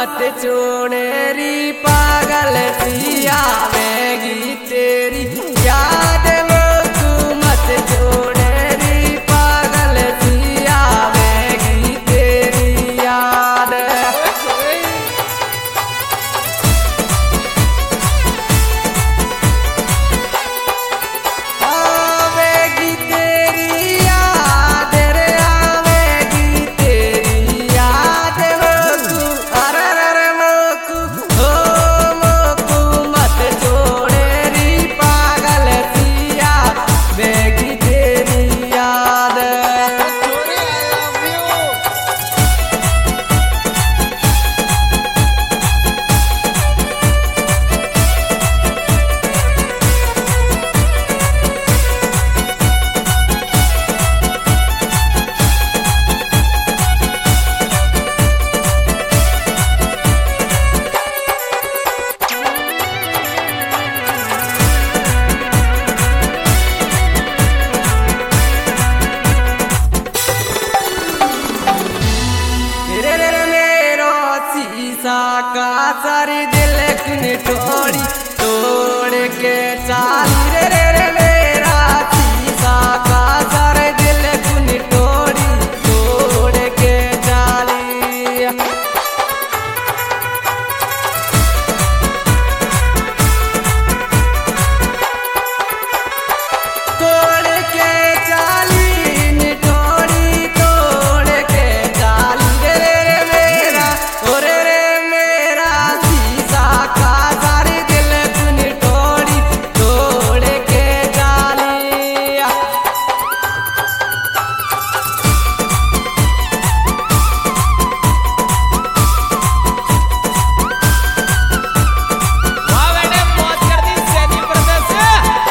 मत छोड़ेरी पागल सी आवेगी तेरी याद मोकू मत छोड़ेरी पागल सी आवेगी तेरी याद। आवेगी तेरी याद रे आवेगी तेरी याद मोकू अरे रे मोकू हो मोकू मत छोड़ेरी पागल सी आवेगी तेरी याद। का सारी दिल की टोड़ी तोड़ के चाली रे रे रे मेरा शीशा का सारे दिल की टोड़ी तोड़ के चाली। तोड़ के चाली निटोड़ी तोड़ के चाली रे रे रे मेरा ओरे रे मेरा शीशा का सारी दिल की निटोड़ी तोड़ के चाली। वाह बेटे मौज कर दी सैनी प्रदेश से।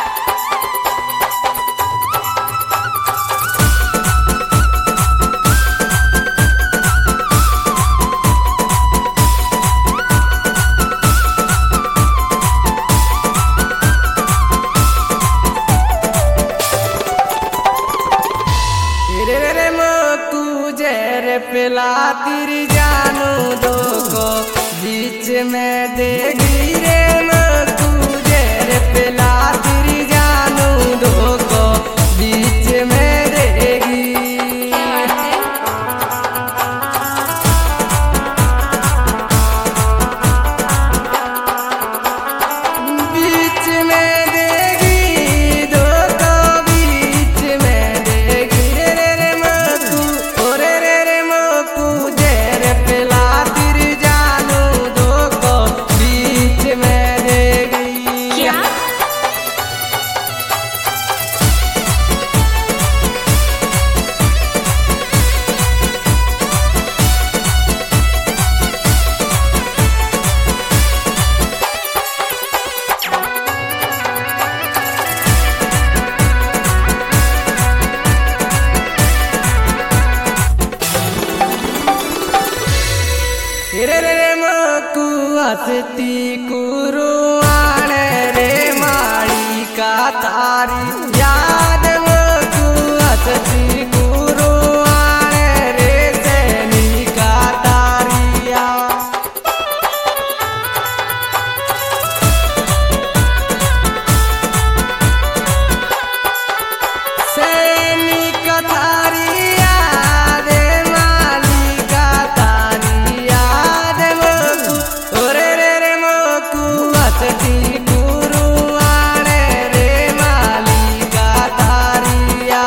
रे रे रे मोकू जर पिला तेरी जानू दो को बीच में देगी रे मोकू जर पिला तेरी जानू दो को बीच में देगी। बीच में देगी दो को बीच में देगी रे रे रे मोकू ओरे रे रे मोकू जर पिला तेरी जानू दो को बीच में देगी। क्या रे रे रे मोकू हसती कुरुआण रे माड़ी का तारी याद मोकू हसती कुरुआण रे सैनी का तारिया। सैनी का तारिया रे माली का तारिया रे मोकू ओरे रे रे मोकू हसती कुरुआण रे माली का तारिया।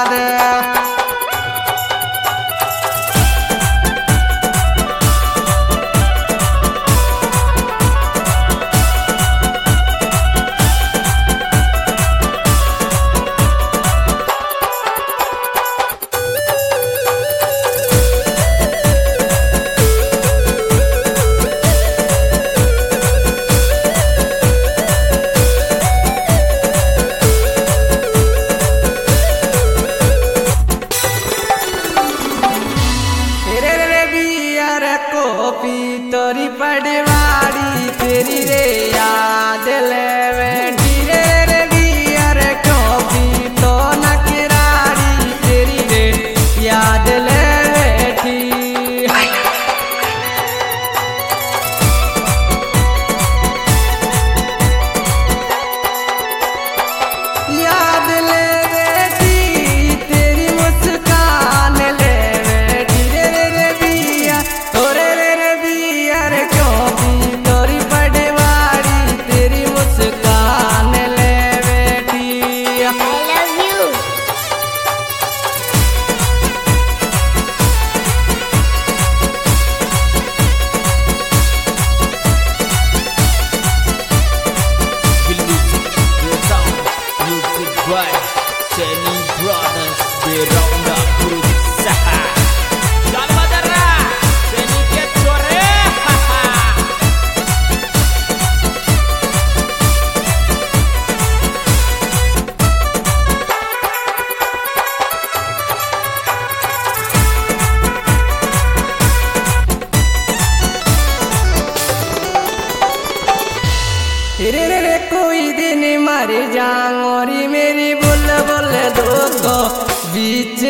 रे रे रे बियर कॉपी तोरी पड़वाड़ी तेरी रे याद ले बैठी रे रे बियर कॉपी तो नकराड़ी तेरी रे याद ले बैठी।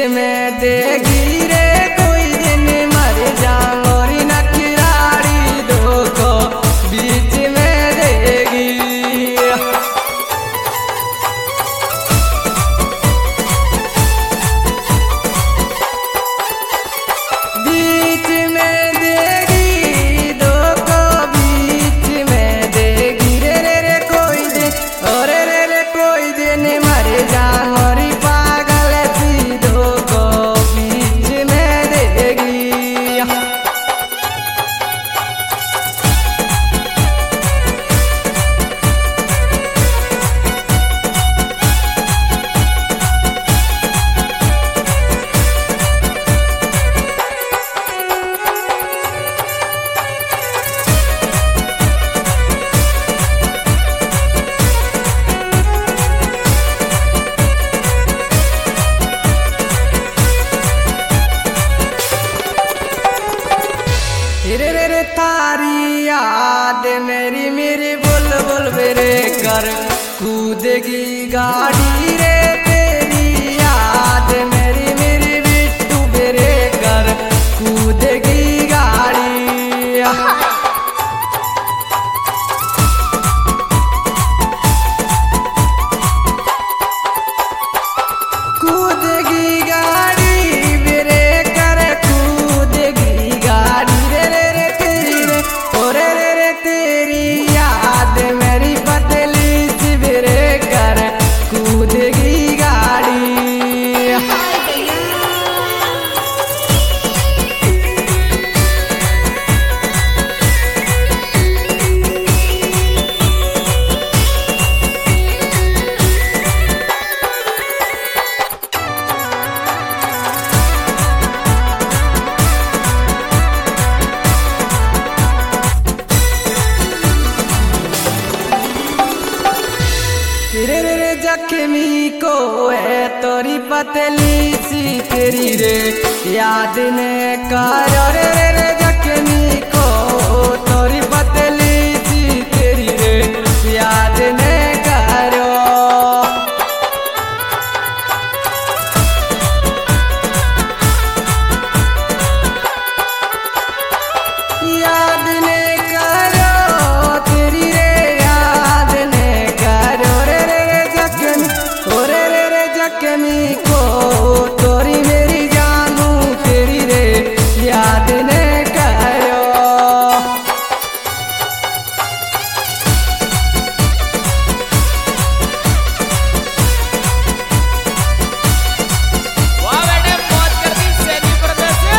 में देगी रे कोई दिन मर जाऊंगी न खिलाड़ी दो को बीच में देगी। बीच में देगी दो को बीच में देगी रे रे रे कोई दिन और रे रे कोई दिन मर जाऊंगी पागल सी दो को बीच में देगी। रे रे रे तारी याद मेरी मेरी बुल बुल मेरे कर कूदेगी गाड़ी रे तेरी याद मेरी मेरी बिट्टू मेरे कर कूदेगी गाड़ी। कूदेगी गाड़ी मेरे कर कूदेगी गाड़ी रे रे रे तेरी रे ओ रे रे रे तेरी याद मेरी पतली सी मेरे कर कूदेगी गाड़ी। रे रे रे जख्मी को है तोरी पतली सी तेरी रे याद ने करो रे रे रे जख्मी को तोरी पतली सी तेरी रे याद ने करो। याद ने करो तेरी रे याद ने करो रे रे रे जख्मी ओ रे रे रे जख्मी को तोरी मेरी जानू तेरी रे याद ने करो। वाह बेटे मौज कर दी सैनी प्रदेश से।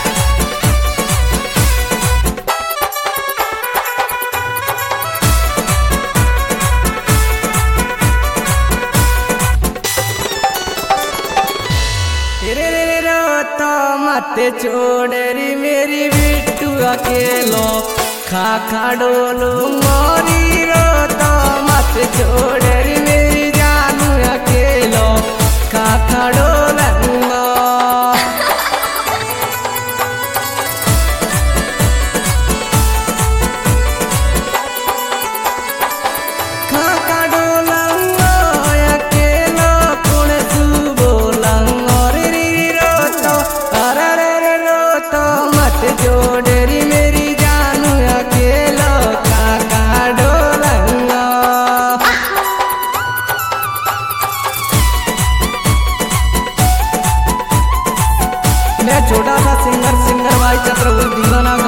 रे रे रे रो तो मत छोड़ री मेरी बिट्टू अकेलो खा खा डोलू मोरी रो तो मत छोड़ री मेरी जानू अकेलो खा खा डोलूंगा। खा खा डोलूंगा अकेलो कौन तू बोलूंगा रे रे रो तो अरे रे रे रो तो मत छोड़ री मेरी जानू अकेलो खा खा डोलूंगा। मैं छोटा सा सिंगर भाई चक्रवर्ती दीवाना